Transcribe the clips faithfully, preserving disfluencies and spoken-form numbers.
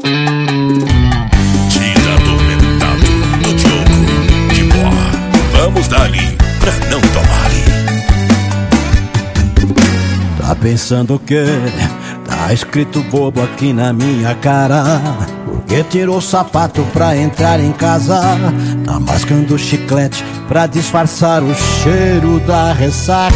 Tira atormentado do Diogo de Boa. Vamos dali pra não tomar-lhe. Tá pensando o quê? Tá escrito bobo aqui na minha cara. Porque tirou o sapato pra entrar em casa. Tá mascando chiclete pra disfarçar o cheiro da ressaca.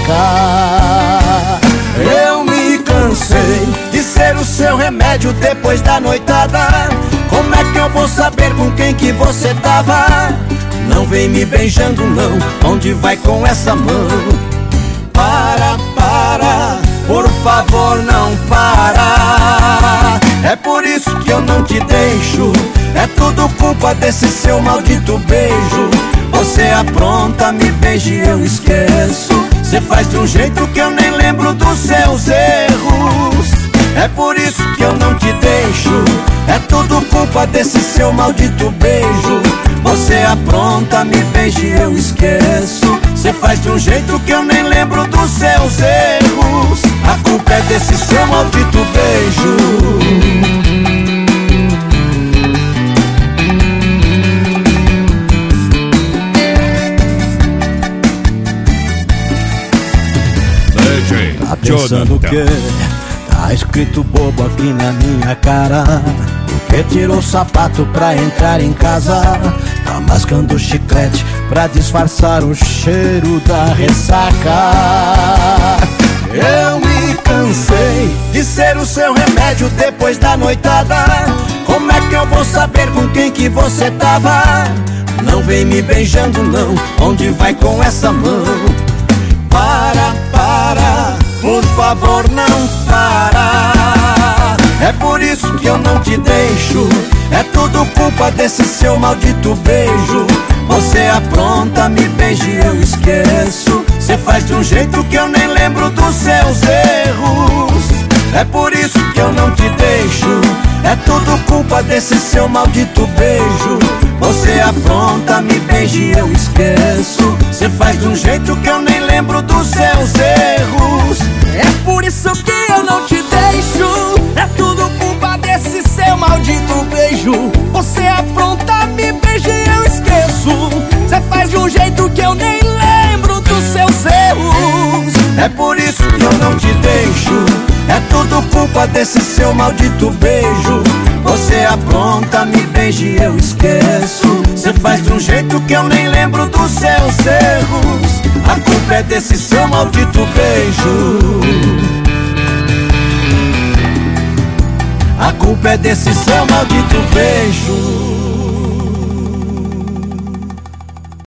Eu me cansei de ser o seu remédio depois da noitada. Como é que eu vou saber com quem que você tava? Não vem me beijando não, onde vai com essa mão? Para, para, por favor não para. É por isso que eu não te deixo. É tudo culpa desse seu maldito beijo. Você apronta, me beija e eu esqueço. Você faz de um jeito que eu nem lembro dos seus erros. É por isso que eu não te deixo. É tudo culpa desse seu maldito beijo. Você apronta, me beija e eu esqueço. Você faz de um jeito que eu nem lembro dos seus erros. A culpa é desse seu maldito beijo. Tá pensando o quê? Tá escrito bobo aqui na minha cara. Porque tirou o sapato pra entrar em casa. Tá mascando chiclete pra disfarçar o cheiro da ressaca. Eu me cansei de ser o seu remédio depois da noitada. Como é que eu vou saber com quem que você tava? Não vem me beijando não, onde vai com essa mão? Para, para, por favor não para. É por isso que eu não te deixo. É tudo culpa desse seu maldito beijo. Você apronta, me beija e eu esqueço. Você faz de um jeito que eu nem lembro dos seus erros. É por isso que eu não te deixo. É tudo culpa desse seu maldito beijo. Você apronta, me beija e eu esqueço. Você faz de um jeito que eu nem lembro dos seus erros. É por isso que eu não te deixo. É tudo culpa desse seu maldito beijo. Você apronta, me beija e eu esqueço. Você faz de um jeito que eu nem lembro dos seus erros. É por isso que eu não te deixo. É tudo culpa desse seu maldito beijo. Você apronta, me beija e eu esqueço. Você faz de um jeito que eu nem lembro dos seus erros. A culpa é desse seu maldito beijo. A culpa é desse seu maldito beijo.